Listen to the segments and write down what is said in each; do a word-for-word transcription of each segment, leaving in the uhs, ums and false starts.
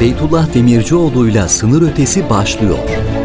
Beytullah Demircioğlu'yla Sınır Ötesi başlıyor.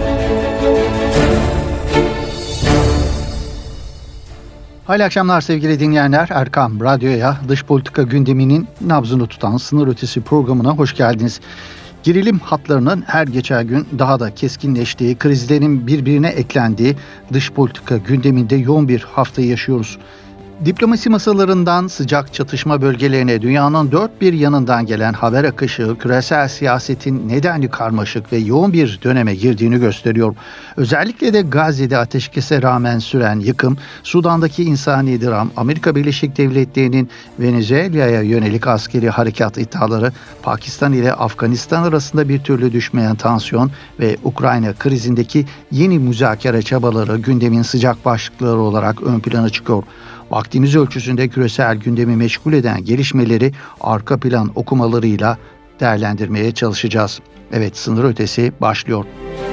Hayırlı akşamlar sevgili dinleyenler. Erkam Radyo'ya dış politika gündeminin nabzını tutan Sınır Ötesi programına hoş geldiniz. Gerilim hatlarının her geçen gün daha da keskinleştiği, krizlerin birbirine eklendiği dış politika gündeminde yoğun bir haftayı yaşıyoruz. Diplomasi masalarından sıcak çatışma bölgelerine dünyanın dört bir yanından gelen haber akışı küresel siyasetin nedenli karmaşık ve yoğun bir döneme girdiğini gösteriyor. Özellikle de Gazze'de ateşkese rağmen süren yıkım, Sudan'daki insani dram, Amerika Birleşik Devletleri'nin Venezuela'ya yönelik askeri harekat iddiaları, Pakistan ile Afganistan arasında bir türlü düşmeyen tansiyon ve Ukrayna krizindeki yeni müzakere çabaları gündemin sıcak başlıkları olarak ön plana çıkıyor. Vaktimiz ölçüsünde küresel gündemi meşgul eden gelişmeleri arka plan okumalarıyla değerlendirmeye çalışacağız. Evet, Sınır Ötesi başlıyor.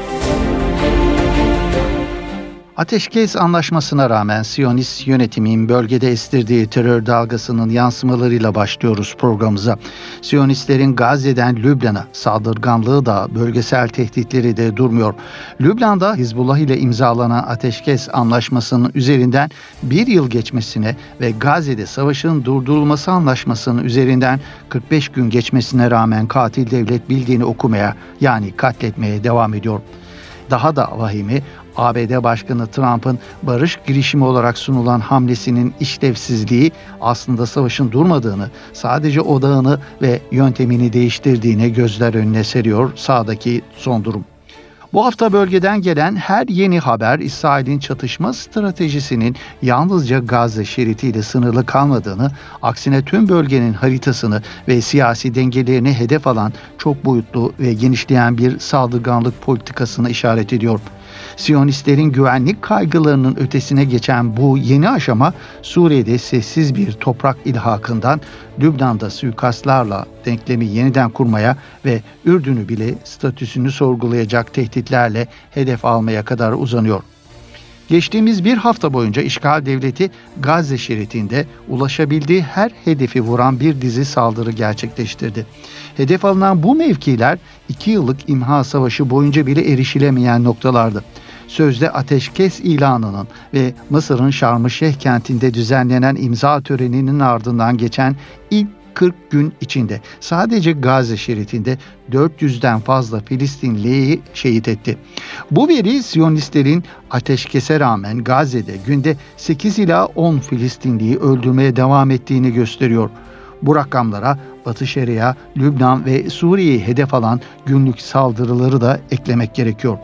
Ateşkes anlaşmasına rağmen Siyonist yönetimin bölgede estirdiği terör dalgasının yansımalarıyla başlıyoruz programımıza. Siyonistlerin Gazze'den Lübnan'a saldırganlığı da bölgesel tehditleri de durmuyor. Lübnan'da Hizbullah ile imzalanan ateşkes anlaşmasının üzerinden bir yıl geçmesine ve Gazze'de savaşın durdurulması anlaşmasının üzerinden kırk beş gün geçmesine rağmen katil devlet bildiğini okumaya, yani katletmeye devam ediyor. Daha da vahimi, A B D Başkanı Trump'ın barış girişimi olarak sunulan hamlesinin işlevsizliği aslında savaşın durmadığını, sadece odağını ve yöntemini değiştirdiğini gözler önüne seriyor sahadaki son durum. Bu hafta bölgeden gelen her yeni haber İsrail'in çatışma stratejisinin yalnızca Gazze şeridiyle sınırlı kalmadığını, aksine tüm bölgenin haritasını ve siyasi dengelerini hedef alan çok boyutlu ve genişleyen bir saldırganlık politikasını işaret ediyor. Siyonistlerin güvenlik kaygılarının ötesine geçen bu yeni aşama, Suriye'de sessiz bir toprak ilhakından Lübnan'da suikastlarla denklemi yeniden kurmaya ve Ürdün'ü bile statüsünü sorgulayacak tehditlerle hedef almaya kadar uzanıyor. Geçtiğimiz bir hafta boyunca işgal devleti Gazze şeridinde ulaşabildiği her hedefi vuran bir dizi saldırı gerçekleştirdi. Hedef alınan bu mevkiler iki yıllık imha savaşı boyunca bile erişilemeyen noktalardı. Sözde ateşkes ilanının ve Mısır'ın Şarm-ı Şeyh kentinde düzenlenen imza töreninin ardından geçen ilk kırk gün içinde sadece Gazze şeridinde dört yüzden fazla Filistinliyi şehit etti. Bu veri Siyonistlerin ateşkese rağmen Gazze'de günde sekiz ila on Filistinliyi öldürmeye devam ettiğini gösteriyor. Bu rakamlara Batı Şeria, Lübnan ve Suriye'yi hedef alan günlük saldırıları da eklemek gerekiyor.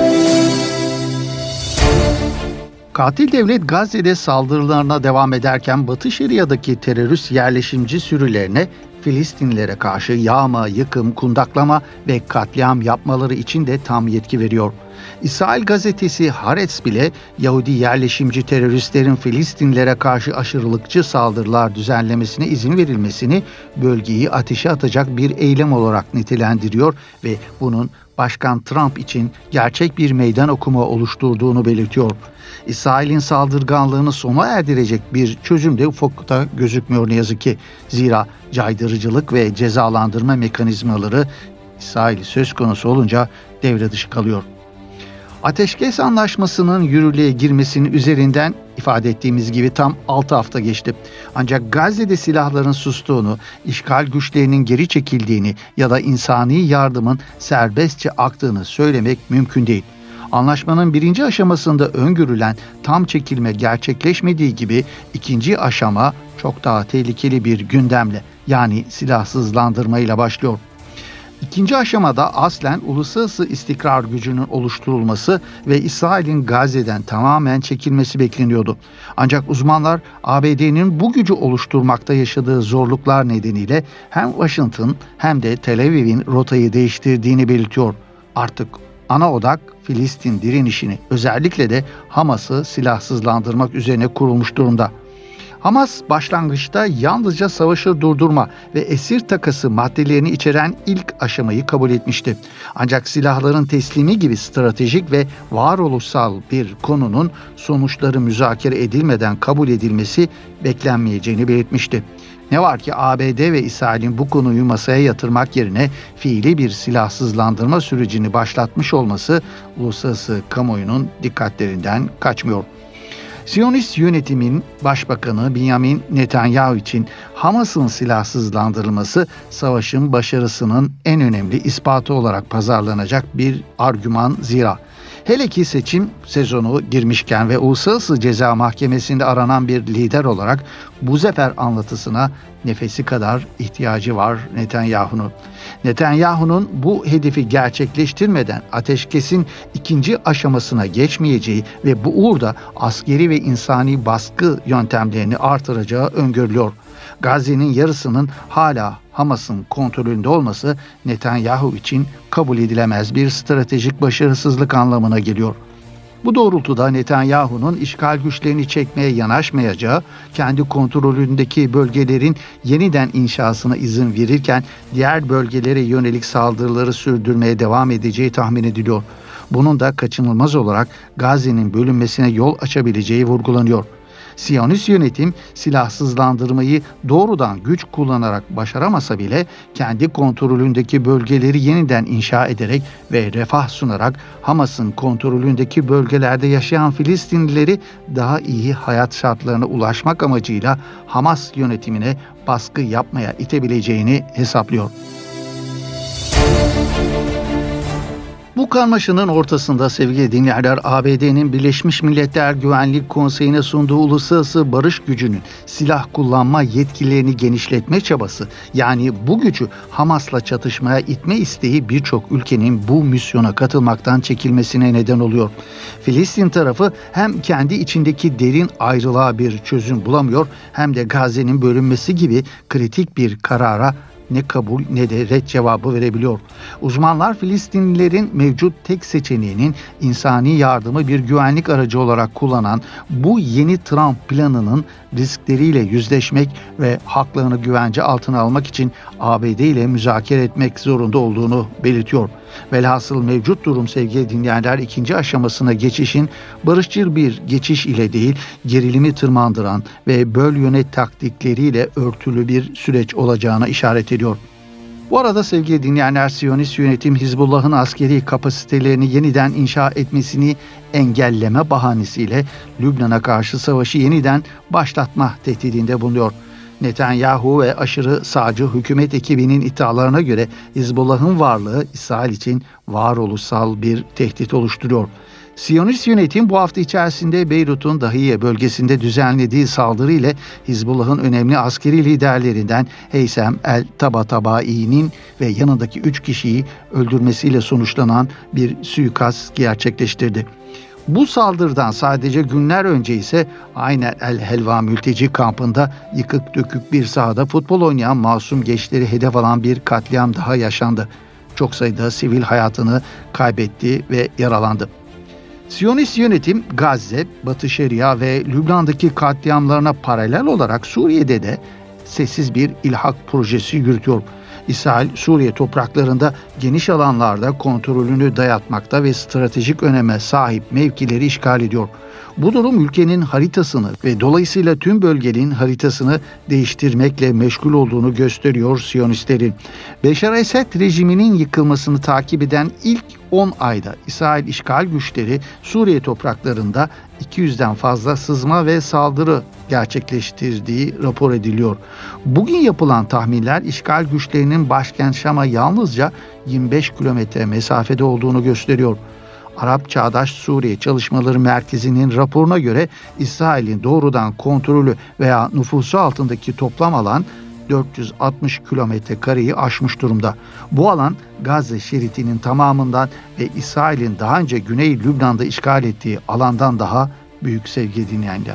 Katil devlet Gazze'de saldırılarına devam ederken Batı Şeria'daki terörist yerleşimci sürülerine Filistinlilere karşı yağma, yıkım, kundaklama ve katliam yapmaları için de tam yetki veriyor. İsrail gazetesi Haaretz bile Yahudi yerleşimci teröristlerin Filistinlilere karşı aşırılıkçı saldırılar düzenlemesine izin verilmesini bölgeyi ateşe atacak bir eylem olarak nitelendiriyor ve bunun Başkan Trump için gerçek bir meydan okuma oluşturduğunu belirtiyor. İsrail'in saldırganlığını sona erdirecek bir çözüm de ufukta gözükmüyor ne yazık ki. Zira caydırıcılık ve cezalandırma mekanizmaları İsrail söz konusu olunca devre dışı kalıyor. Ateşkes anlaşmasının yürürlüğe girmesinin üzerinden ifade ettiğimiz gibi tam altı hafta geçti. Ancak Gazze'de silahların sustuğunu, işgal güçlerinin geri çekildiğini ya da insani yardımın serbestçe aktığını söylemek mümkün değil. Anlaşmanın birinci aşamasında öngörülen tam çekilme gerçekleşmediği gibi ikinci aşama çok daha tehlikeli bir gündemle, yani silahsızlandırmayla başlıyor. İkinci aşamada aslen uluslararası istikrar gücünün oluşturulması ve İsrail'in Gazze'den tamamen çekilmesi bekleniyordu. Ancak uzmanlar A B D'nin bu gücü oluşturmakta yaşadığı zorluklar nedeniyle hem Washington hem de Tel Aviv'in rotayı değiştirdiğini belirtiyor. Artık ana odak Filistin direnişini, özellikle de Hamas'ı silahsızlandırmak üzerine kurulmuş durumda. Hamas başlangıçta yalnızca savaşı durdurma ve esir takası maddelerini içeren ilk aşamayı kabul etmişti. Ancak silahların teslimi gibi stratejik ve varoluşsal bir konunun sonuçları müzakere edilmeden kabul edilmesi beklenmeyeceğini belirtmişti. Ne var ki A B D ve İsrail'in bu konuyu masaya yatırmak yerine fiili bir silahsızlandırma sürecini başlatmış olması uluslararası kamuoyunun dikkatlerinden kaçmıyor. Siyonist yönetimin başbakanı Benjamin Netanyahu için Hamas'ın silahsızlandırılması savaşın başarısının en önemli ispatı olarak pazarlanacak bir argüman zira. Hele ki seçim sezonu girmişken ve Uluslararası Ceza Mahkemesi'nde aranan bir lider olarak bu zafer anlatısına nefesi kadar ihtiyacı var Netanyahu'nun. Netanyahu'nun bu hedefi gerçekleştirmeden ateşkesin ikinci aşamasına geçmeyeceği ve bu uğurda askeri ve insani baskı yöntemlerini artıracağı öngörülüyor. Gazze'nin yarısının hala Hamas'ın kontrolünde olması Netanyahu için kabul edilemez bir stratejik başarısızlık anlamına geliyor. Bu doğrultuda Netanyahu'nun işgal güçlerini çekmeye yanaşmayacağı, kendi kontrolündeki bölgelerin yeniden inşasına izin verirken diğer bölgelere yönelik saldırıları sürdürmeye devam edeceği tahmin ediliyor. Bunun da kaçınılmaz olarak Gazze'nin bölünmesine yol açabileceği vurgulanıyor. Siyonist yönetim silahsızlandırmayı doğrudan güç kullanarak başaramasa bile kendi kontrolündeki bölgeleri yeniden inşa ederek ve refah sunarak Hamas'ın kontrolündeki bölgelerde yaşayan Filistinlileri daha iyi hayat şartlarına ulaşmak amacıyla Hamas yönetimine baskı yapmaya itebileceğini hesaplıyor. Bu karmaşanın ortasında sevgili dinleyenler, A B D'nin Birleşmiş Milletler Güvenlik Konseyi'ne sunduğu uluslararası barış gücünün silah kullanma yetkilerini genişletme çabası, yani bu gücü Hamas'la çatışmaya itme isteği birçok ülkenin bu misyona katılmaktan çekilmesine neden oluyor. Filistin tarafı hem kendi içindeki derin ayrılığa bir çözüm bulamıyor hem de Gazze'nin bölünmesi gibi kritik bir karara ne kabul ne de ret cevabı verebiliyor. Uzmanlar Filistinlilerin mevcut tek seçeneğinin insani yardımı bir güvenlik aracı olarak kullanan bu yeni Trump planının riskleriyle yüzleşmek ve haklarını güvence altına almak için A B D ile müzakere etmek zorunda olduğunu belirtiyor. Velhasıl mevcut durum sevgili dinleyenler, ikinci aşamasına geçişin barışçıl bir geçiş ile değil, gerilimi tırmandıran ve böl yönet taktikleriyle örtülü bir süreç olacağına işaret ediyor. Bu arada sevgili dinleyenler, Siyonist yönetim Hizbullah'ın askeri kapasitelerini yeniden inşa etmesini engelleme bahanesiyle Lübnan'a karşı savaşı yeniden başlatma tehdidinde bulunuyor. Netanyahu ve aşırı sağcı hükümet ekibinin iddialarına göre Hizbullah'ın varlığı İsrail için varoluşsal bir tehdit oluşturuyor. Siyonist yönetim bu hafta içerisinde Beyrut'un Dahiye bölgesinde düzenlediği saldırı ile Hizbullah'ın önemli askeri liderlerinden Heysem el-Tabatabai'nin ve yanındaki üç kişiyi öldürmesiyle sonuçlanan bir suikast gerçekleştirdi. Bu saldırıdan sadece günler önce ise aynen El Helva mülteci kampında yıkık dökük bir sahada futbol oynayan masum gençleri hedef alan bir katliam daha yaşandı. Çok sayıda sivil hayatını kaybetti ve yaralandı. Siyonist yönetim Gazze, Batı Şeria ve Lübnan'daki katliamlarına paralel olarak Suriye'de de sessiz bir ilhak projesi yürütüyor. İsrail, Suriye topraklarında geniş alanlarda kontrolünü dayatmakta ve stratejik öneme sahip mevkileri işgal ediyor. Bu durum ülkenin haritasını ve dolayısıyla tüm bölgenin haritasını değiştirmekle meşgul olduğunu gösteriyor Siyonistlerin. Beşar Esed rejiminin yıkılmasını takip eden ilk on ayda İsrail işgal güçleri Suriye topraklarında iki yüzden fazla sızma ve saldırı gerçekleştirdiği rapor ediliyor. Bugün yapılan tahminler işgal güçlerinin başkent Şam'a yalnızca yirmi beş kilometre mesafede olduğunu gösteriyor. Arap Çağdaş Suriye Çalışmaları Merkezi'nin raporuna göre İsrail'in doğrudan kontrolü veya nüfusu altındaki toplam alan dört yüz altmış kilometre kareyi aşmış durumda. Bu alan Gazze şeridinin tamamından ve İsrail'in daha önce Güney Lübnan'da işgal ettiği alandan daha büyük sevgili dinleyenler.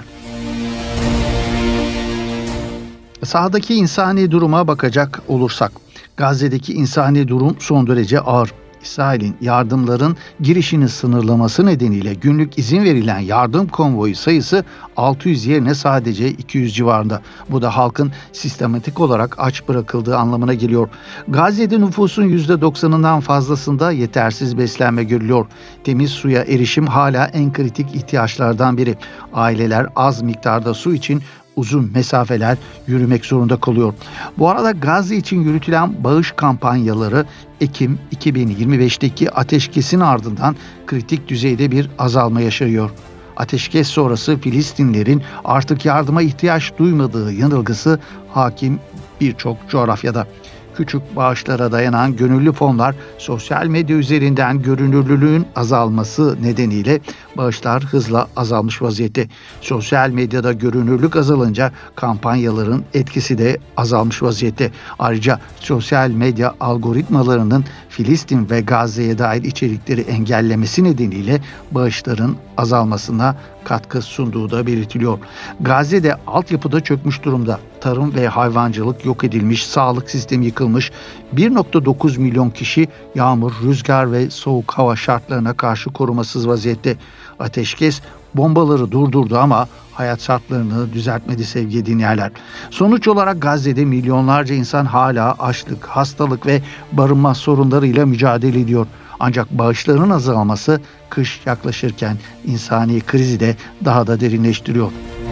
Sahadaki insani duruma bakacak olursak, Gazze'deki insani durum son derece ağır. İsrail'in yardımların girişini sınırlaması nedeniyle günlük izin verilen yardım konvoyu sayısı altı yüz yerine sadece iki yüz civarında. Bu da halkın sistematik olarak aç bırakıldığı anlamına geliyor. Gazze'de nüfusun yüzde doksanından fazlasında yetersiz beslenme görülüyor. Temiz suya erişim hala en kritik ihtiyaçlardan biri. Aileler az miktarda su için uzun mesafeler yürümek zorunda kalıyor. Bu arada Gazze için yürütülen bağış kampanyaları Ekim iki bin yirmi beşteki ateşkesin ardından kritik düzeyde bir azalma yaşıyor. Ateşkes sonrası Filistinlilerin artık yardıma ihtiyaç duymadığı yanılgısı hakim birçok coğrafyada. Küçük bağışlara dayanan gönüllü fonlar sosyal medya üzerinden görünürlülüğün azalması nedeniyle bağışlar hızla azalmış vaziyette. Sosyal medyada görünürlük azalınca kampanyaların etkisi de azalmış vaziyette. Ayrıca sosyal medya algoritmalarının Filistin ve Gazze'ye dair içerikleri engellemesi nedeniyle bağışların azalmasına katkı sunduğu da belirtiliyor. Gazze'de altyapıda çökmüş durumda. Tarım ve hayvancılık yok edilmiş, sağlık sistemi yıkılmış, bir virgül dokuz milyon kişi yağmur, rüzgar ve soğuk hava şartlarına karşı korumasız vaziyette. Ateşkes bombaları durdurdu ama hayat şartlarını düzeltmedi sevgili dinleyenler. Sonuç olarak Gazze'de milyonlarca insan hala açlık, hastalık ve barınma sorunlarıyla mücadele ediyor. Ancak bağışların azalması kış yaklaşırken insani krizi de daha da derinleştiriyor.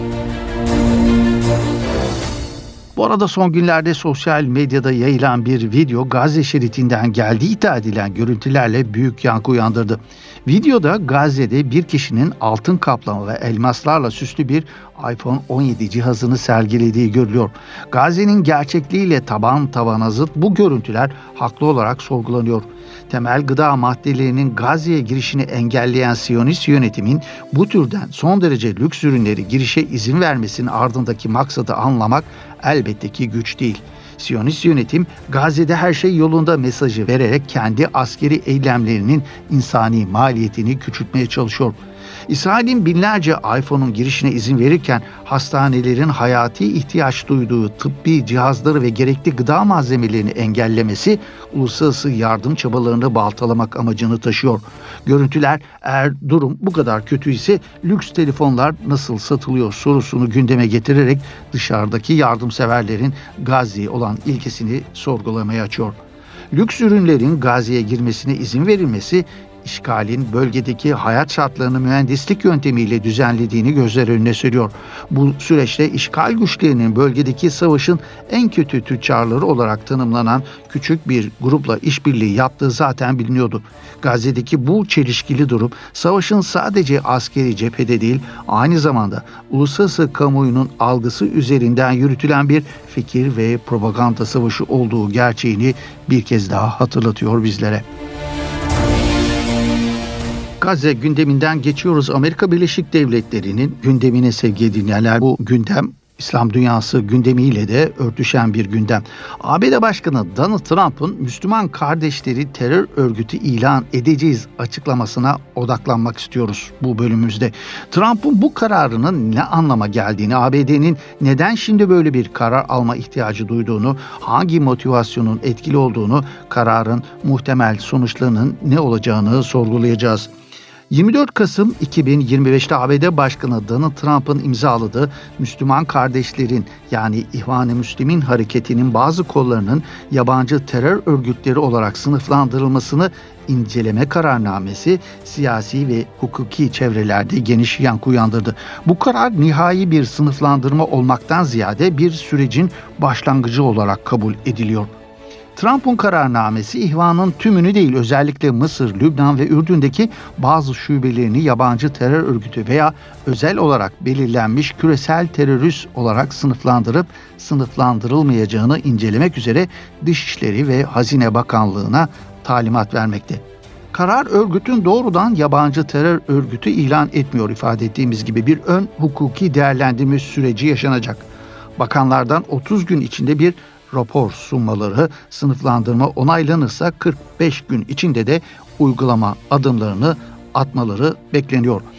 Bu arada son günlerde sosyal medyada yayılan bir video Gazze şeritinden geldiği iddia edilen görüntülerle büyük yankı uyandırdı. Videoda Gazze'de bir kişinin altın kaplama ve elmaslarla süslü bir iPhone on yedi cihazını sergilediği görülüyor. Gazze'nin gerçekliğiyle taban tabana zıt bu görüntüler haklı olarak sorgulanıyor. Temel gıda maddelerinin Gazze'ye girişini engelleyen Siyonist yönetimin bu türden son derece lüks ürünleri girişe izin vermesinin ardındaki maksadı anlamak elbette ki güç değil. Siyonist yönetim Gazze'de her şey yolunda mesajı vererek kendi askeri eylemlerinin insani maliyetini küçültmeye çalışıyor. İsrail'in binlerce iPhone'un girişine izin verirken hastanelerin hayati ihtiyaç duyduğu tıbbi cihazları ve gerekli gıda malzemelerini engellemesi uluslararası yardım çabalarını baltalamak amacını taşıyor. Görüntüler eğer durum bu kadar kötü ise lüks telefonlar nasıl satılıyor sorusunu gündeme getirerek dışarıdaki yardımseverlerin Gazze'ye olan ilgisini sorgulamaya açıyor. Lüks ürünlerin Gazze'ye girmesine izin verilmesi işgalin bölgedeki hayat şartlarını mühendislik yöntemiyle düzenlediğini gözler önüne seriyor. Bu süreçte işgal güçlerinin bölgedeki savaşın en kötü tüccarları olarak tanımlanan küçük bir grupla işbirliği yaptığı zaten biliniyordu. Gazze'deki bu çelişkili durum savaşın sadece askeri cephede değil, aynı zamanda uluslararası kamuoyunun algısı üzerinden yürütülen bir fikir ve propaganda savaşı olduğu gerçeğini bir kez daha hatırlatıyor bizlere. Gazze gündeminden geçiyoruz. Amerika Birleşik Devletleri'nin gündemine sevgili dinleyenler. Bu gündem İslam dünyası gündemiyle de örtüşen bir gündem. A B D Başkanı Donald Trump'ın Müslüman kardeşleri terör örgütü ilan edeceğiz açıklamasına odaklanmak istiyoruz bu bölümümüzde. Trump'ın bu kararının ne anlama geldiğini, A B D'nin neden şimdi böyle bir karar alma ihtiyacı duyduğunu, hangi motivasyonun etkili olduğunu, kararın muhtemel sonuçlarının ne olacağını sorgulayacağız. yirmi dört Kasım iki bin yirmi beşte A B D Başkanı Donald Trump'ın imzaladığı Müslüman kardeşlerin yani İhvan-ı Müslimin hareketinin bazı kollarının yabancı terör örgütleri olarak sınıflandırılmasını inceleme kararnamesi siyasi ve hukuki çevrelerde geniş yankı uyandırdı. Bu karar nihai bir sınıflandırma olmaktan ziyade bir sürecin başlangıcı olarak kabul ediliyor. Trump'un kararnamesi İhvan'ın tümünü değil, özellikle Mısır, Lübnan ve Ürdün'deki bazı şubelerini yabancı terör örgütü veya özel olarak belirlenmiş küresel terörist olarak sınıflandırıp sınıflandırılmayacağını incelemek üzere Dışişleri ve Hazine Bakanlığı'na talimat vermekte. Karar örgütün doğrudan yabancı terör örgütü ilan etmiyor, ifade ettiğimiz gibi bir ön hukuki değerlendirme süreci yaşanacak. Bakanlardan otuz gün içinde bir rapor sunmaları, sınıflandırma onaylanırsa kırk beş gün içinde de uygulama adımlarını atmaları bekleniyor.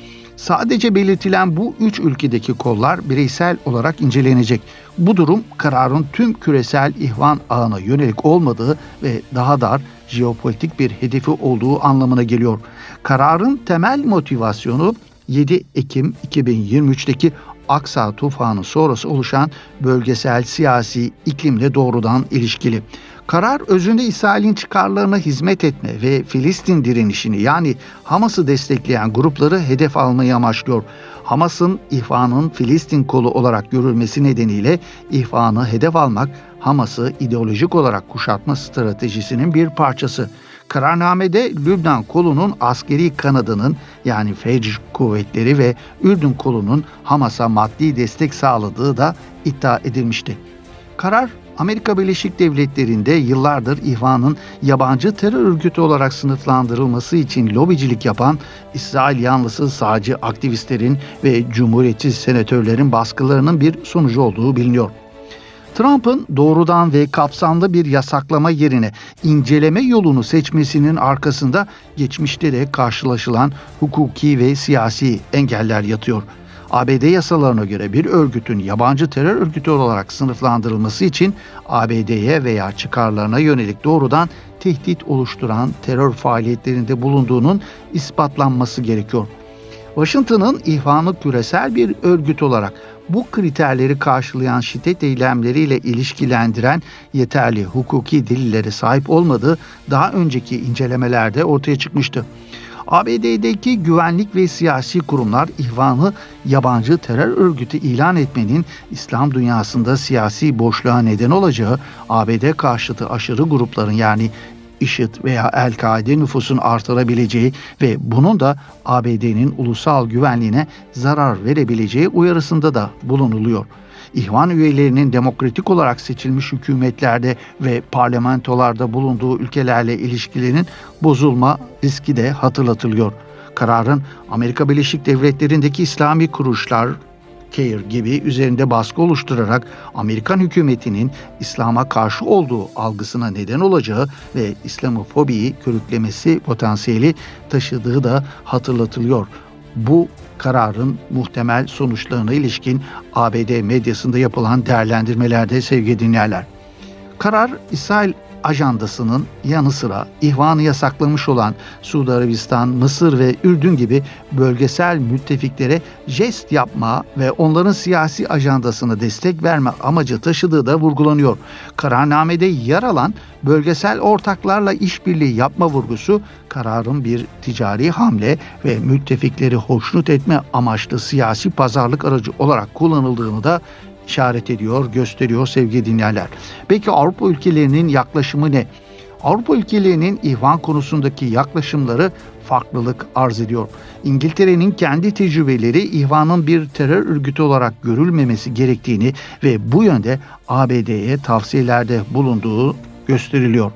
Sadece belirtilen bu üç ülkedeki kollar bireysel olarak incelenecek. Bu durum kararın tüm küresel ihvan ağına yönelik olmadığı ve daha dar jeopolitik bir hedefi olduğu anlamına geliyor. Kararın temel motivasyonu yedi Ekim iki bin yirmi üçteki Aksa tufanı sonrası oluşan bölgesel siyasi iklimle doğrudan ilişkili. Karar özünde İsrail'in çıkarlarına hizmet etme ve Filistin direnişini yani Hamas'ı destekleyen grupları hedef almayı amaçlıyor. Hamas'ın ihvanın Filistin kolu olarak görülmesi nedeniyle ihvanı hedef almak Hamas'ı ideolojik olarak kuşatma stratejisinin bir parçası. Kararnamede Lübnan kolunun askeri kanadının yani Fecr kuvvetleri ve Ürdün kolunun Hamas'a maddi destek sağladığı da iddia edilmişti. Karar Amerika Birleşik Devletleri'nde yıllardır ihvanın yabancı terör örgütü olarak sınıflandırılması için lobicilik yapan İsrail yanlısı sağcı aktivistlerin ve cumhuriyetçi senatörlerin baskılarının bir sonucu olduğu biliniyor. Trump'ın doğrudan ve kapsamlı bir yasaklama yerine inceleme yolunu seçmesinin arkasında geçmişte de karşılaşılan hukuki ve siyasi engeller yatıyor. A B D yasalarına göre bir örgütün yabancı terör örgütü olarak sınıflandırılması için A B D'ye veya çıkarlarına yönelik doğrudan tehdit oluşturan terör faaliyetlerinde bulunduğunun ispatlanması gerekiyor. Washington'ın ihvanı küresel bir örgüt olarak bu kriterleri karşılayan şiddet eylemleriyle ilişkilendiren yeterli hukuki delillere sahip olmadığı daha önceki incelemelerde ortaya çıkmıştı. A B D'deki güvenlik ve siyasi kurumlar ihvanı yabancı terör örgütü ilan etmenin İslam dünyasında siyasi boşluğa neden olacağı, A B D karşıtı aşırı grupların yani IŞİD veya El-Kaide nüfusun artırabileceği ve bunun da A B D'nin ulusal güvenliğine zarar verebileceği uyarısında da bulunuluyor. İhvan üyelerinin demokratik olarak seçilmiş hükümetlerde ve parlamentolarda bulunduğu ülkelerle ilişkilerinin bozulma riski de hatırlatılıyor. Kararın Amerika Birleşik Devletleri'ndeki İslami kuruluşlar, CAIR gibi üzerinde baskı oluşturarak Amerikan hükümetinin İslam'a karşı olduğu algısına neden olacağı ve İslamofobiyi körüklemesi potansiyeli taşıdığı da hatırlatılıyor. Bu kararın muhtemel sonuçlarına ilişkin A B D medyasında yapılan değerlendirmelerde sevgili dinleyenler. Karar İsrail ajandasının yanı sıra ihvanı yasaklamış olan Suudi Arabistan, Mısır ve Ürdün gibi bölgesel müttefiklere jest yapma ve onların siyasi ajandasına destek verme amacı taşıdığı da vurgulanıyor. Kararnamede yer alan bölgesel ortaklarla işbirliği yapma vurgusu kararın bir ticari hamle ve müttefikleri hoşnut etme amaçlı siyasi pazarlık aracı olarak kullanıldığını da işaret ediyor, gösteriyor sevgili dinleyenler. Peki Avrupa ülkelerinin yaklaşımı ne? Avrupa ülkelerinin ihvan konusundaki yaklaşımları farklılık arz ediyor. İngiltere'nin kendi tecrübeleri ihvanın bir terör örgütü olarak görülmemesi gerektiğini ve bu yönde A B D'ye tavsiyelerde bulunduğu gösteriliyor.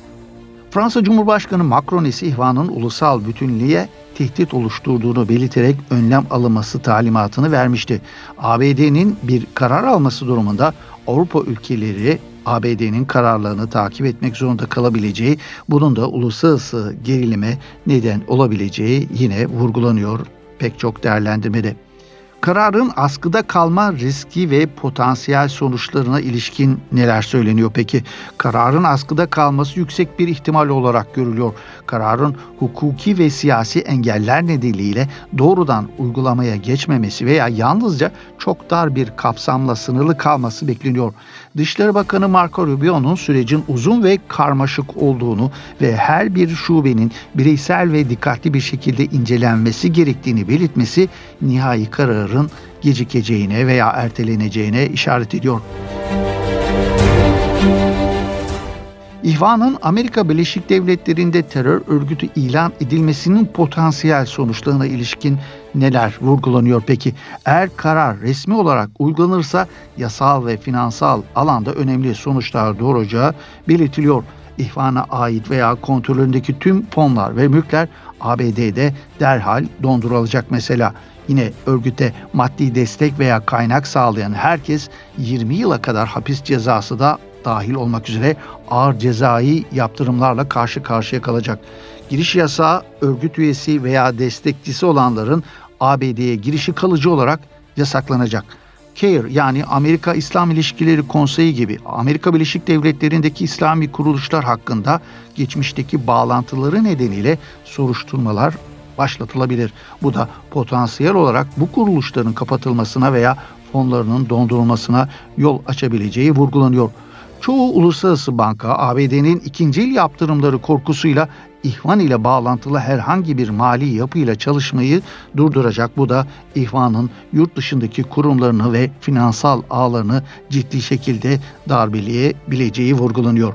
Fransa Cumhurbaşkanı Macron ise ihvanın ulusal bütünlüğe tehdit oluşturduğunu belirterek önlem alınması talimatını vermişti. A B D'nin bir karar alması durumunda Avrupa ülkeleri A B D'nin kararlarını takip etmek zorunda kalabileceği, bunun da uluslararası gerilime neden olabileceği yine vurgulanıyor pek çok değerlendirmede. Kararın askıda kalma riski ve potansiyel sonuçlarına ilişkin neler söyleniyor peki? Kararın askıda kalması yüksek bir ihtimal olarak görülüyor. Kararın hukuki ve siyasi engeller nedeniyle doğrudan uygulamaya geçmemesi veya yalnızca çok dar bir kapsamla sınırlı kalması bekleniyor. Dışişleri Bakanı Marco Rubio'nun sürecin uzun ve karmaşık olduğunu ve her bir şubenin bireysel ve dikkatli bir şekilde incelenmesi gerektiğini belirtmesi nihai kararın gecikeceğine veya erteleneceğine işaret ediyor. İhvanın Amerika Birleşik Devletleri'nde terör örgütü ilan edilmesinin potansiyel sonuçlarına ilişkin neler vurgulanıyor peki? Eğer karar resmi olarak uygulanırsa yasal ve finansal alanda önemli sonuçlar doğuracağı belirtiliyor. İhvana ait veya kontrolündeki tüm fonlar ve mülkler A B D'de derhal dondurulacak mesela. Yine örgüte maddi destek veya kaynak sağlayan herkes yirmi yıla kadar hapis cezası da dahil olmak üzere ağır cezai yaptırımlarla karşı karşıya kalacak. Giriş yasağı örgüt üyesi veya destekçisi olanların A B D'ye girişi kalıcı olarak yasaklanacak. C A I R yani Amerika İslam İlişkileri Konseyi gibi Amerika Birleşik Devletleri'ndeki İslami kuruluşlar hakkında geçmişteki bağlantıları nedeniyle soruşturmalar başlatılabilir. Bu da potansiyel olarak bu kuruluşların kapatılmasına veya fonlarının dondurulmasına yol açabileceği vurgulanıyor. Çoğu uluslararası banka A B D'nin ikincil yaptırımları korkusuyla İhvan ile bağlantılı herhangi bir mali yapıyla çalışmayı durduracak. Bu da İhvan'ın yurt dışındaki kurumlarını ve finansal ağlarını ciddi şekilde darbeleyebileceği vurgulanıyor.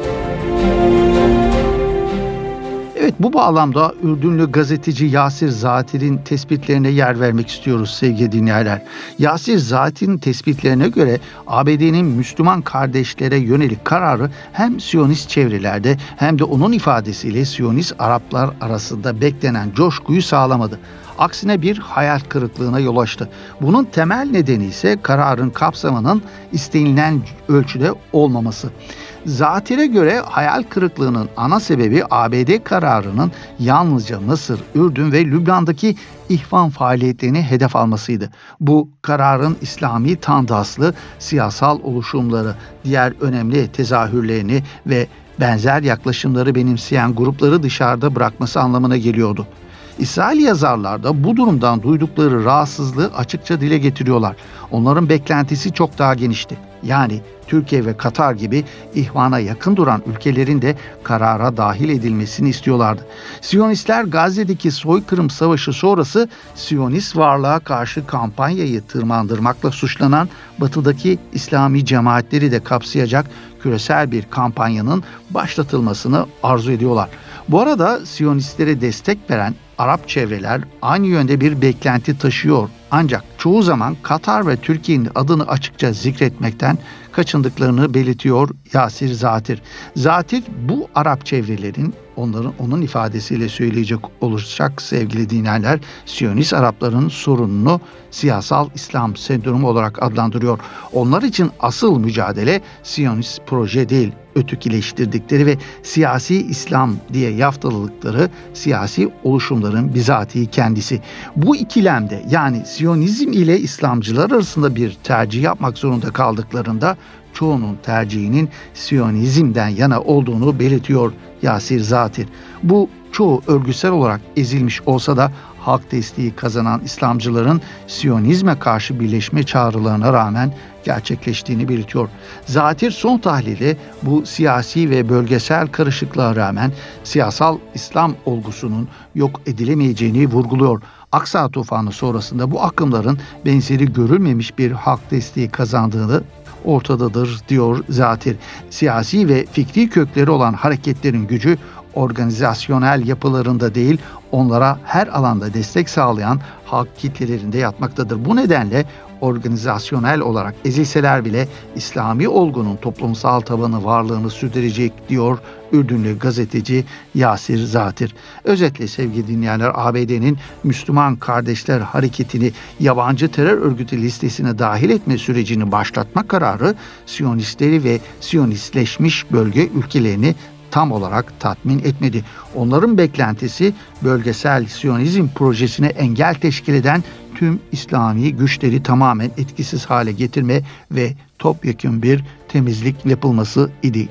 Evet, bu bağlamda Ürdünlü gazeteci Yasir Zatir'in tespitlerine yer vermek istiyoruz sevgili dinleyenler. Yasir Zatir'in tespitlerine göre A B D'nin Müslüman kardeşlere yönelik kararı hem Siyonist çevrelerde hem de onun ifadesiyle Siyonist Araplar arasında beklenen coşkuyu sağlamadı. Aksine bir hayal kırıklığına yol açtı. Bunun temel nedeni ise kararın kapsamının istenilen ölçüde olmaması. Zatir'e göre hayal kırıklığının ana sebebi A B D kararının yalnızca Mısır, Ürdün ve Lübnan'daki ihvan faaliyetlerini hedef almasıydı. Bu kararın İslami tandaslı siyasal oluşumları, diğer önemli tezahürlerini ve benzer yaklaşımları benimseyen grupları dışarıda bırakması anlamına geliyordu. İsrail yazarlar da bu durumdan duydukları rahatsızlığı açıkça dile getiriyorlar. Onların beklentisi çok daha genişti. Yani Türkiye ve Katar gibi ihvana yakın duran ülkelerin de karara dahil edilmesini istiyorlardı. Siyonistler Gazze'deki soykırım savaşı sonrası Siyonist varlığa karşı kampanyayı tırmandırmakla suçlanan Batı'daki İslami cemaatleri de kapsayacak küresel bir kampanyanın başlatılmasını arzu ediyorlar. Bu arada Siyonistlere destek veren Arap çevreler aynı yönde bir beklenti taşıyor. Ancak çoğu zaman Katar ve Türkiye'nin adını açıkça zikretmekten kaçındıklarını belirtiyor Yasir Zatir. Zatir bu Arap çevrelerin, onların onun ifadesiyle söyleyecek olursak sevgili dinleyenler, Siyonist Arapların sorununu siyasal İslam sendromu olarak adlandırıyor. Onlar için asıl mücadele Siyonist proje değil, ötekileştirdikleri ve siyasi İslam diye yaftaladıkları siyasi oluşumların bizatihi kendisi. Bu ikilemde yani Siyonizm ile İslamcılar arasında bir tercih yapmak zorunda kaldıklarında çoğunun tercihinin Siyonizm'den yana olduğunu belirtiyor Yasir Zatir. Bu çoğu örgütsel olarak ezilmiş olsa da halk desteği kazanan İslamcıların Siyonizme karşı birleşme çağrılarına rağmen gerçekleştiğini belirtiyor. Zatir son tahlili bu siyasi ve bölgesel karışıklığa rağmen siyasal İslam olgusunun yok edilemeyeceğini vurguluyor. Aksa tufanı sonrasında bu akımların benzeri görülmemiş bir halk desteği kazandığını ortadadır diyor Zatir. Siyasi ve fikri kökleri olan hareketlerin gücü organizasyonel yapılarında değil, onlara her alanda destek sağlayan halk kitlelerinde yatmaktadır. Bu nedenle organizasyonel olarak ezilseler bile İslami olgunun toplumsal tabanı varlığını sürdürecek diyor Ürdünlü gazeteci Yasir Zatir. Özetle sevgili dinleyenler, A B D'nin Müslüman Kardeşler Hareketi'ni yabancı terör örgütü listesine dahil etme sürecini başlatma kararı Siyonistleri ve Siyonistleşmiş bölge ülkelerini tam olarak tatmin etmedi. Onların beklentisi bölgesel Siyonizm projesine engel teşkil eden tüm İslami güçleri tamamen etkisiz hale getirme ve topyekun bir temizlik yapılması idi.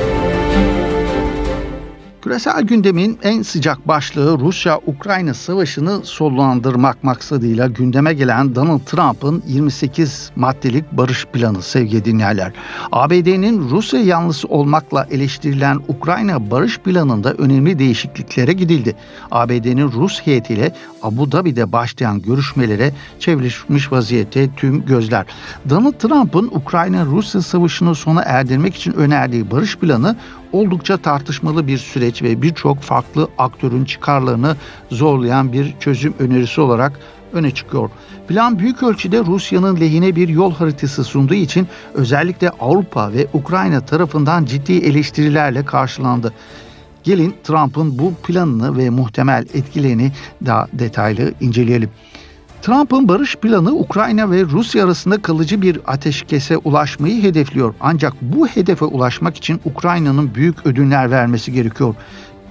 Küresel gündemin en sıcak başlığı Rusya-Ukrayna savaşını sonlandırmak maksadıyla gündeme gelen Donald Trump'ın yirmi sekiz maddelik barış planı sevgili dinleyenler. A B D'nin Rusya yanlısı olmakla eleştirilen Ukrayna barış planında önemli değişikliklere gidildi. A B D'nin Rus heyetiyle Abu Dhabi'de başlayan görüşmelere çevrilmiş vaziyette tüm gözler. Donald Trump'ın Ukrayna-Rusya savaşını sona erdirmek için önerdiği barış planı oldukça tartışmalı bir süreç ve birçok farklı aktörün çıkarlarını zorlayan bir çözüm önerisi olarak öne çıkıyor. Plan büyük ölçüde Rusya'nın lehine bir yol haritası sunduğu için özellikle Avrupa ve Ukrayna tarafından ciddi eleştirilerle karşılandı. Gelin Trump'ın bu planını ve muhtemel etkilerini daha detaylı inceleyelim. Trump'ın barış planı Ukrayna ve Rusya arasında kalıcı bir ateşkese ulaşmayı hedefliyor. Ancak bu hedefe ulaşmak için Ukrayna'nın büyük ödünler vermesi gerekiyor.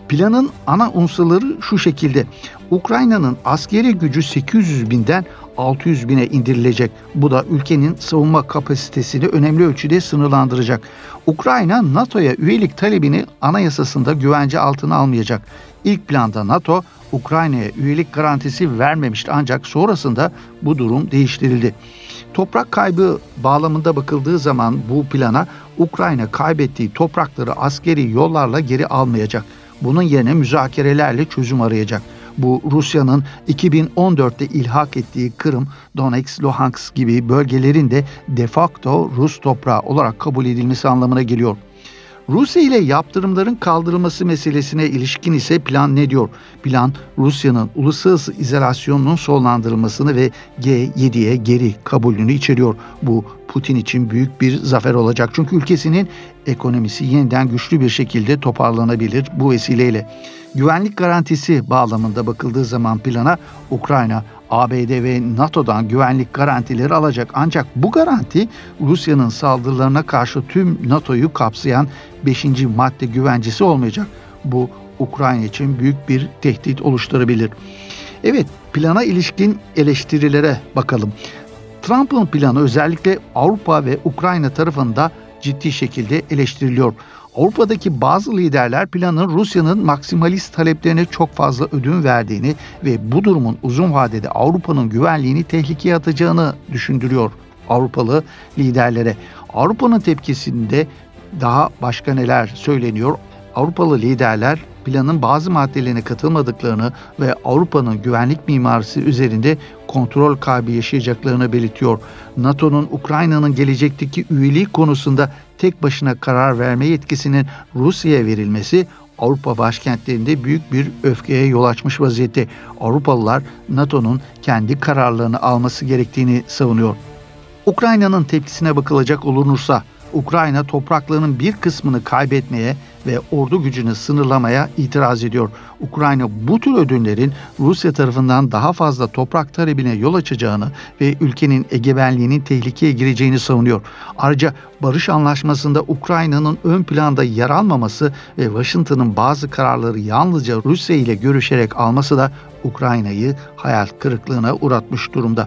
Planın ana unsurları şu şekilde. Ukrayna'nın askeri gücü sekiz yüz binden altı yüz bine indirilecek. Bu da ülkenin savunma kapasitesini önemli ölçüde sınırlandıracak. Ukrayna NATO'ya üyelik talebini anayasasında güvence altına almayacak. İlk planda NATO Ukrayna'ya üyelik garantisi vermemişti ancak sonrasında bu durum değiştirildi. Toprak kaybı bağlamında bakıldığı zaman bu plana Ukrayna kaybettiği toprakları askeri yollarla geri almayacak. Bunun yerine müzakerelerle çözüm arayacak. Bu Rusya'nın iki bin on dörtte ilhak ettiği Kırım, Donetsk, Luhansk gibi bölgelerin de de facto Rus toprağı olarak kabul edilmesi anlamına geliyor. Rusya ile yaptırımların kaldırılması meselesine ilişkin ise plan ne diyor? Plan Rusya'nın uluslararası izolasyonunun sonlandırılmasını ve G yediye geri kabulünü içeriyor. Bu Putin için büyük bir zafer olacak. Çünkü ülkesinin ekonomisi yeniden güçlü bir şekilde toparlanabilir bu vesileyle. Güvenlik garantisi bağlamında bakıldığı zaman plana Ukrayna, A B D ve NATO'dan güvenlik garantileri alacak. Ancak bu garanti Rusya'nın saldırılarına karşı tüm NATO'yu kapsayan beşinci madde güvencesi olmayacak. Bu Ukrayna için büyük bir tehdit oluşturabilir. Evet, plana ilişkin eleştirilere bakalım. Trump'ın planı özellikle Avrupa ve Ukrayna tarafında ciddi şekilde eleştiriliyor. Avrupa'daki bazı liderler planın Rusya'nın maksimalist taleplerine çok fazla ödün verdiğini ve bu durumun uzun vadede Avrupa'nın güvenliğini tehlikeye atacağını düşündürüyor Avrupalı liderlere. Avrupa'nın tepkisinde daha başka neler söyleniyor? Avrupalı liderler planın bazı maddelerine katılmadıklarını ve Avrupa'nın güvenlik mimarisi üzerinde kontrol kaybı yaşayacaklarını belirtiyor. NATO'nun Ukrayna'nın gelecekteki üyeliği konusunda tek başına karar verme yetkisinin Rusya'ya verilmesi Avrupa başkentlerinde büyük bir öfkeye yol açmış vaziyette. Avrupalılar NATO'nun kendi kararlarını alması gerektiğini savunuyor. Ukrayna'nın tepkisine bakılacak olunursa, Ukrayna topraklarının bir kısmını kaybetmeye ve ordu gücünü sınırlamaya itiraz ediyor. Ukrayna bu tür ödünlerin Rusya tarafından daha fazla toprak talebine yol açacağını ve ülkenin egemenliğinin tehlikeye gireceğini savunuyor. Ayrıca barış anlaşmasında Ukrayna'nın ön planda yer almaması ve Washington'ın bazı kararları yalnızca Rusya ile görüşerek alması da Ukrayna'yı hayal kırıklığına uğratmış durumda.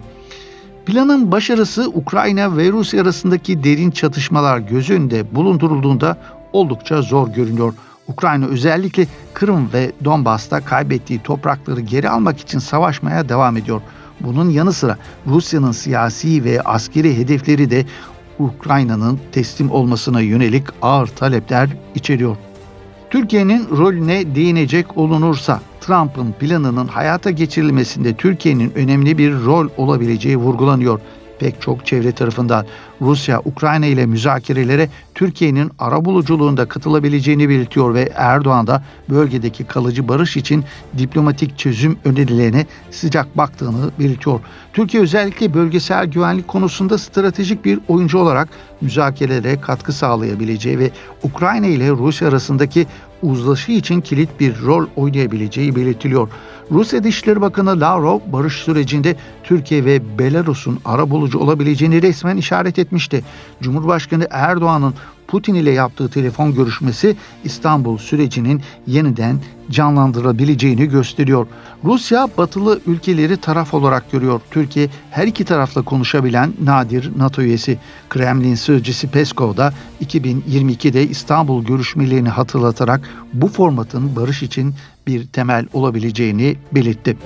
Planın başarısı Ukrayna ve Rusya arasındaki derin çatışmalar göz önünde bulundurulduğunda oldukça zor görünüyor. Ukrayna özellikle Kırım ve Donbas'ta kaybettiği toprakları geri almak için savaşmaya devam ediyor. Bunun yanı sıra Rusya'nın siyasi ve askeri hedefleri de Ukrayna'nın teslim olmasına yönelik ağır talepler içeriyor. Türkiye'nin rolüne değinecek olunursa, Trump'ın planının hayata geçirilmesinde Türkiye'nin önemli bir rol olabileceği vurgulanıyor. Pek çok çevre tarafından Rusya, Ukrayna ile müzakerelere Türkiye'nin arabuluculuğunda katılabileceğini belirtiyor ve Erdoğan da bölgedeki kalıcı barış için diplomatik çözüm önerilerine sıcak baktığını belirtiyor. Türkiye özellikle bölgesel güvenlik konusunda stratejik bir oyuncu olarak müzakerelere katkı sağlayabileceği ve Ukrayna ile Rusya arasındaki uzlaşı için kilit bir rol oynayabileceği belirtiliyor. Rusya Dışişleri Bakanı Lavrov, barış sürecinde Türkiye ve Belarus'un arabulucu olabileceğini resmen işaret etmişti. Cumhurbaşkanı Erdoğan'ın Putin ile yaptığı telefon görüşmesi İstanbul sürecinin yeniden canlandırabileceğini gösteriyor. Rusya batılı ülkeleri taraf olarak görüyor. Türkiye her iki tarafla konuşabilen nadir NATO üyesi. Kremlin sözcüsü Peskov da iki bin yirmi ikide İstanbul görüşmelerini hatırlatarak bu formatın barış için bir temel olabileceğini belirtti.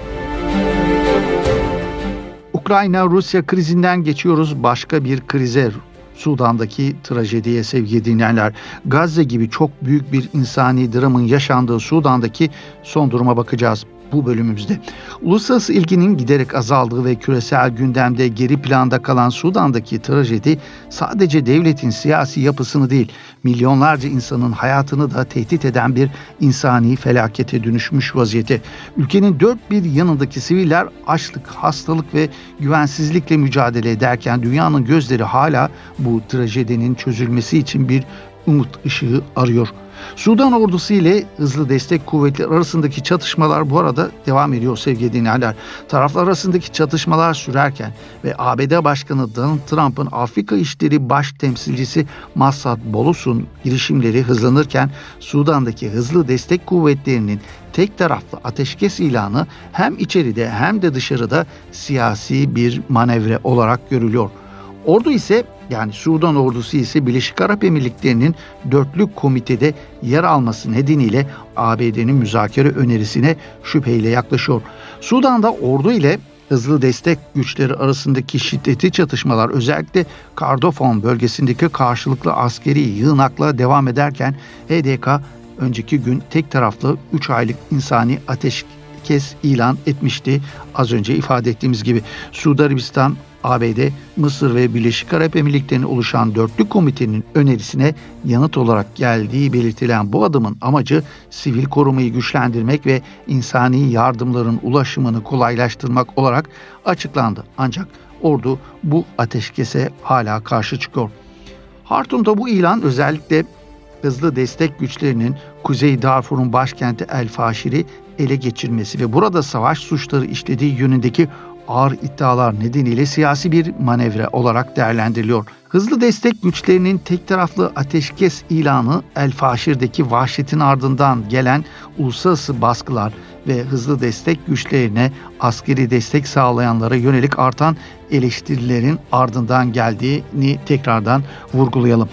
Ukrayna-Rusya krizinden geçiyoruz başka bir krize. Sudan'daki trajediye sevgili dinleyenler. Gazze gibi çok büyük bir insani dramın yaşandığı Sudan'daki son duruma bakacağız bu bölümümüzde. Uluslararası ilginin giderek azaldığı ve küresel gündemde geri planda kalan Sudan'daki trajedi sadece devletin siyasi yapısını değil, milyonlarca insanın hayatını da tehdit eden bir insani felakete dönüşmüş vaziyette. Ülkenin dört bir yanındaki siviller açlık, hastalık ve güvensizlikle mücadele ederken dünyanın gözleri hala bu trajedinin çözülmesi için bir umut ışığı arıyor. Sudan ordusu ile hızlı destek kuvvetleri arasındaki çatışmalar bu arada devam ediyor sevgili dinleyenler. Taraflar arasındaki çatışmalar sürerken ve A B D Başkanı Donald Trump'ın Afrika İşleri Baş Temsilcisi Massad Boulou'sun girişimleri hızlanırken Sudan'daki hızlı destek kuvvetlerinin tek taraflı ateşkes ilanı hem içeride hem de dışarıda siyasi bir manevra olarak görülüyor. Ordu ise yani Sudan ordusu ise Birleşik Arap Emirlikleri'nin dörtlü komitede yer alması nedeniyle A B D'nin müzakere önerisine şüpheyle yaklaşıyor. Sudan'da ordu ile hızlı destek güçleri arasındaki şiddetli çatışmalar özellikle Kordofan bölgesindeki karşılıklı askeri yığınakla devam ederken H D K önceki gün tek taraflı üç aylık insani ateşkes ilan etmişti. Az önce ifade ettiğimiz gibi Suudi Arabistan, A B D, Mısır ve Birleşik Arap Emirlikleri'nin oluşan dörtlü komitenin önerisine yanıt olarak geldiği belirtilen bu adımın amacı sivil korumayı güçlendirmek ve insani yardımların ulaşımını kolaylaştırmak olarak açıklandı. Ancak ordu bu ateşkese hala karşı çıkıyor. Hartum'da bu ilan özellikle hızlı destek güçlerinin Kuzey Darfur'un başkenti El Faşir'i ele geçirmesi ve burada savaş suçları işlediği yönündeki ağır iddialar nedeniyle siyasi bir manevra olarak değerlendiriliyor. Hızlı destek güçlerinin tek taraflı ateşkes ilanı El Faşir'deki vahşetin ardından gelen uluslararası baskılar ve hızlı destek güçlerine askeri destek sağlayanlara yönelik artan eleştirilerin ardından geldiğini tekrardan vurgulayalım.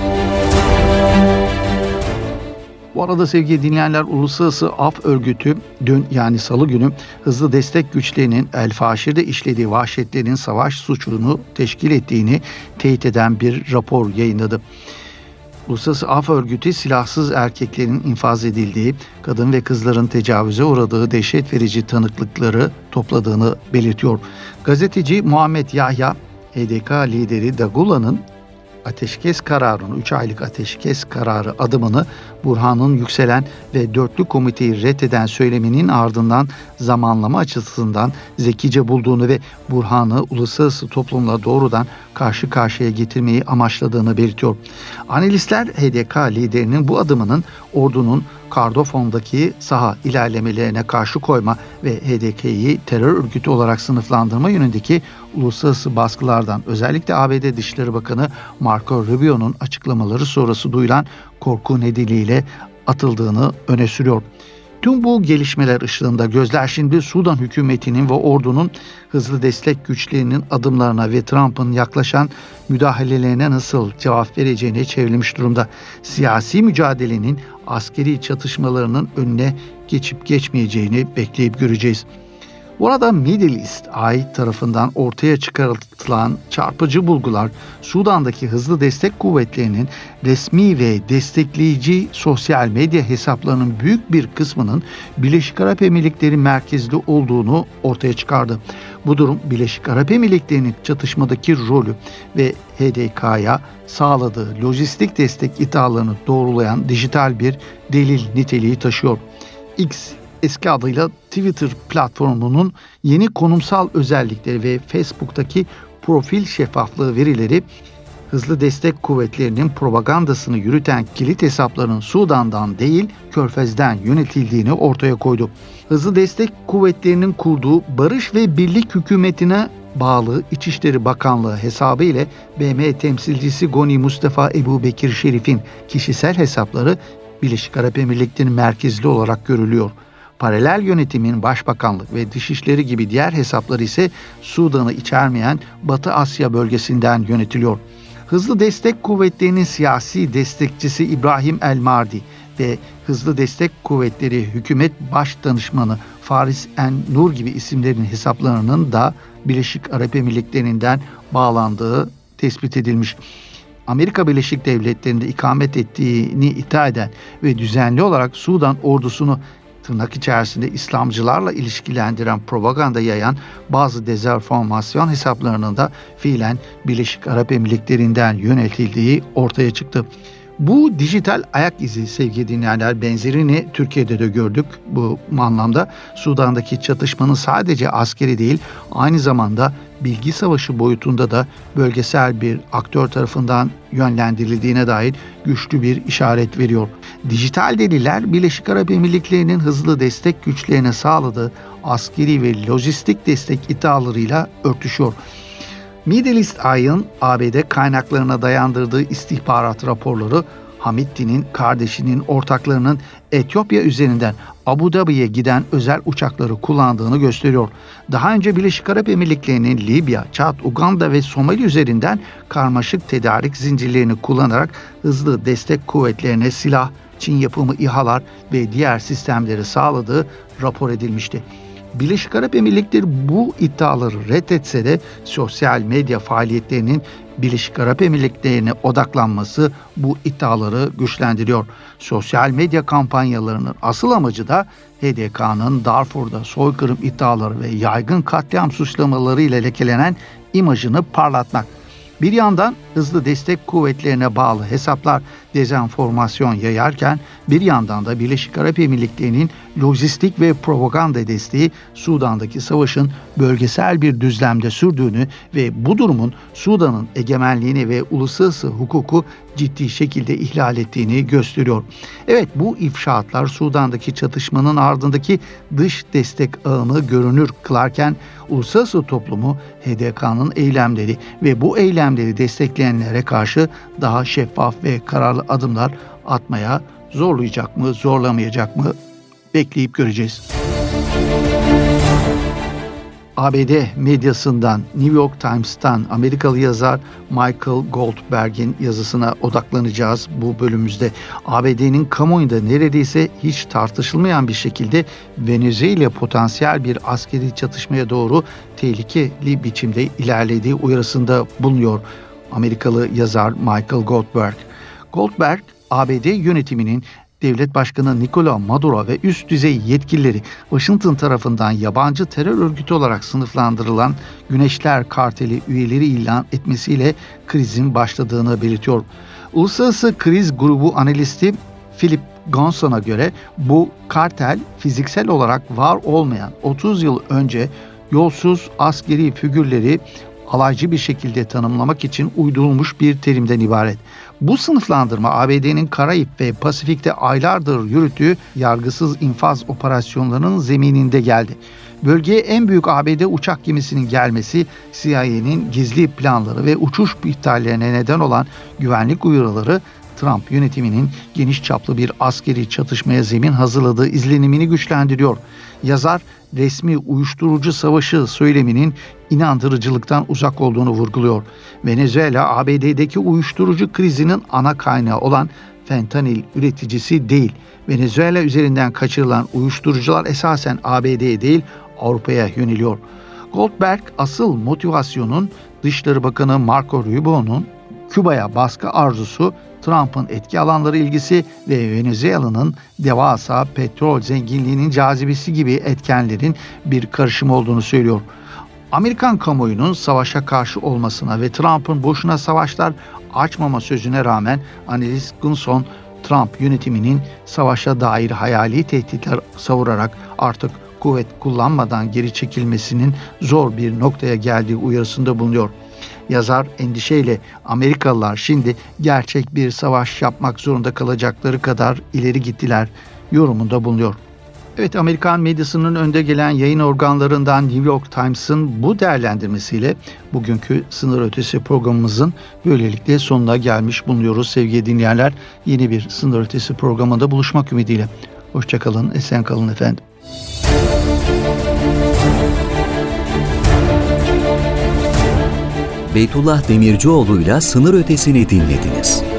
Bu arada sevgili dinleyenler, Uluslararası Af Örgütü dün yani salı günü hızlı destek güçlerinin El Faşir'de işlediği vahşetlerin savaş suçunu teşkil ettiğini teyit eden bir rapor yayınladı. Uluslararası Af Örgütü silahsız erkeklerin infaz edildiği, kadın ve kızların tecavüze uğradığı dehşet verici tanıklıkları topladığını belirtiyor. Gazeteci Muhammed Yahya, H D K lideri Dagula'nın ateşkes kararını, üç aylık ateşkes kararı adımını Burhan'ın yükselen ve dörtlü komiteyi reddeden söyleminin ardından zamanlama açısından zekice bulduğunu ve Burhan'ı uluslararası toplumla doğrudan karşı karşıya getirmeyi amaçladığını belirtiyor. Analistler H D K liderinin bu adımının ordunun Kordofan'daki saha ilerlemelerine karşı koyma ve H D K'yi terör örgütü olarak sınıflandırma yönündeki uluslararası baskılardan özellikle A B D Dışişleri Bakanı Marco Rubio'nun açıklamaları sonrası duyulan korku nedeniyle atıldığını öne sürüyor. Tüm bu gelişmeler ışığında gözler şimdi Sudan hükümetinin ve ordunun hızlı destek güçlerinin adımlarına ve Trump'ın yaklaşan müdahalelerine nasıl cevap vereceğine çevrilmiş durumda. Siyasi mücadelenin askeri çatışmalarının önüne geçip geçmeyeceğini bekleyip göreceğiz. Bu arada Middle East Eye tarafından ortaya çıkartılan çarpıcı bulgular Sudan'daki hızlı destek kuvvetlerinin resmi ve destekleyici sosyal medya hesaplarının büyük bir kısmının Birleşik Arap Emirlikleri merkezli olduğunu ortaya çıkardı. Bu durum Birleşik Arap Emirlikleri'nin çatışmadaki rolü ve H D K'ya sağladığı lojistik destek iddialarını doğrulayan dijital bir delil niteliği taşıyor. X eski adıyla Twitter platformunun yeni konumsal özellikleri ve Facebook'taki profil şeffaflığı verileri hızlı destek kuvvetlerinin propagandasını yürüten kilit hesapların Sudan'dan değil Körfez'den yönetildiğini ortaya koydu. Hızlı destek kuvvetlerinin kurduğu Barış ve Birlik Hükümeti'ne bağlı İçişleri Bakanlığı hesabı ile B M temsilcisi Goni Mustafa Ebu Bekir Şerif'in kişisel hesapları Birleşik Arap Emirlikleri'nin merkezli olarak görülüyor. Paralel yönetimin Başbakanlık ve Dışişleri gibi diğer hesapları ise Sudan'ı içermeyen Batı Asya bölgesinden yönetiliyor. Hızlı destek kuvvetlerinin siyasi destekçisi İbrahim El Mardi ve Hızlı Destek Kuvvetleri Hükümet Baş Danışmanı Faris En Nur gibi isimlerin hesaplarının da Birleşik Arap Emirlikleri'nden bağlandığı tespit edilmiş. Amerika Birleşik Devletleri'nde ikamet ettiğini iddia eden ve düzenli olarak Sudan ordusunu tırnak içerisinde İslamcılarla ilişkilendiren propaganda yayan bazı dezenformasyon hesaplarının da fiilen Birleşik Arap Emirlikleri'nden yönetildiği ortaya çıktı. Bu dijital ayak izi sevgili dinleyenler, benzerini Türkiye'de de gördük bu anlamda. Sudan'daki çatışmanın sadece askeri değil, aynı zamanda bilgi savaşı boyutunda da bölgesel bir aktör tarafından yönlendirildiğine dair güçlü bir işaret veriyor. Dijital deliller Birleşik Arap Emirlikleri'nin hızlı destek güçlerine sağladığı askeri ve lojistik destek iddialarıyla örtüşüyor. Middle East Eye'ın A B D kaynaklarına dayandırdığı istihbarat raporları Hamidti'nin kardeşinin ortaklarının Etiyopya üzerinden Abu Dhabi'ye giden özel uçakları kullandığını gösteriyor. Daha önce Birleşik Arap Emirlikleri'nin Libya, Çad, Uganda ve Somali üzerinden karmaşık tedarik zincirlerini kullanarak hızlı destek kuvvetlerine silah, Çin yapımı İHA'lar ve diğer sistemleri sağladığı rapor edilmişti. Birleşik Arap Emirlikleri bu iddiaları reddetse de sosyal medya faaliyetlerinin Birleşik Arap Emirlikleri'ne odaklanması bu iddiaları güçlendiriyor. Sosyal medya kampanyalarının asıl amacı da H D K'nın Darfur'da soykırım iddiaları ve yaygın katliam suçlamaları ile lekelenen imajını parlatmak. Bir yandan hızlı destek kuvvetlerine bağlı hesaplar dezenformasyon yayarken bir yandan da Birleşik Arap Emirlikleri'nin lojistik ve propaganda desteği Sudan'daki savaşın bölgesel bir düzlemde sürdüğünü ve bu durumun Sudan'ın egemenliğini ve uluslararası hukuku ciddi şekilde ihlal ettiğini gösteriyor. Evet, bu ifşaatlar Sudan'daki çatışmanın ardındaki dış destek ağını görünür kılarken uluslararası toplumu H D K'nın eylemleri ve bu eylemleri destekleyenlere karşı daha şeffaf ve kararlı adımlar atmaya zorlayacak mı, zorlamayacak mı bekleyip göreceğiz. A B D medyasından, New York Times'tan Amerikalı yazar Michael Goldberg'in yazısına odaklanacağız bu bölümümüzde. A B D'nin kamuoyunda neredeyse hiç tartışılmayan bir şekilde Venezuela potansiyel bir askeri çatışmaya doğru tehlikeli biçimde ilerlediği uyarısında bulunuyor Amerikalı yazar Michael Goldberg. Goldberg, A B D yönetiminin Devlet Başkanı Nicolas Maduro ve üst düzey yetkilileri Washington tarafından yabancı terör örgütü olarak sınıflandırılan Güneşler Karteli üyeleri ilan etmesiyle krizin başladığını belirtiyor. Uluslararası Kriz Grubu analisti Philip Gonson'a göre bu kartel fiziksel olarak var olmayan otuz yıl önce yolsuz askeri figürleri alaycı bir şekilde tanımlamak için uydurulmuş bir terimden ibaret. Bu sınıflandırma A B D'nin Karayip ve Pasifik'te aylardır yürüttüğü yargısız infaz operasyonlarının zemininde geldi. Bölgeye en büyük A B D uçak gemisinin gelmesi, C I A'nin gizli planları ve uçuş iptallerine neden olan güvenlik uyarıları Trump yönetiminin geniş çaplı bir askeri çatışmaya zemin hazırladığı izlenimini güçlendiriyor. Yazar, resmi uyuşturucu savaşı söyleminin inandırıcılıktan uzak olduğunu vurguluyor. Venezuela, A B D'deki uyuşturucu krizinin ana kaynağı olan fentanil üreticisi değil. Venezuela üzerinden kaçırılan uyuşturucular esasen A B D'ye değil Avrupa'ya yöneliyor. Goldberg, asıl motivasyonun Dışişleri Bakanı Marco Rubio'nun Küba'ya baskı arzusu, Trump'ın etki alanları ilgisi ve Venezuela'nın devasa petrol zenginliğinin cazibesi gibi etkenlerin bir karışımı olduğunu söylüyor. Amerikan kamuoyunun savaşa karşı olmasına ve Trump'ın boşuna savaşlar açmama sözüne rağmen analist Gunson, Trump yönetiminin savaşa dair hayali tehditler savurarak artık kuvvet kullanmadan geri çekilmesinin zor bir noktaya geldiği uyarısında bulunuyor. Yazar endişeyle Amerikalılar şimdi gerçek bir savaş yapmak zorunda kalacakları kadar ileri gittiler yorumunda bulunuyor. Evet, Amerikan medyasının önde gelen yayın organlarından New York Times'ın bu değerlendirmesiyle bugünkü Sınır Ötesi programımızın böylelikle sonuna gelmiş bulunuyoruz sevgili dinleyenler. Yeni bir Sınır Ötesi programında buluşmak ümidiyle. Hoşçakalın, esen kalın efendim. Beytullah Demircioğlu'yla Sınır Ötesi'ni dinlediniz.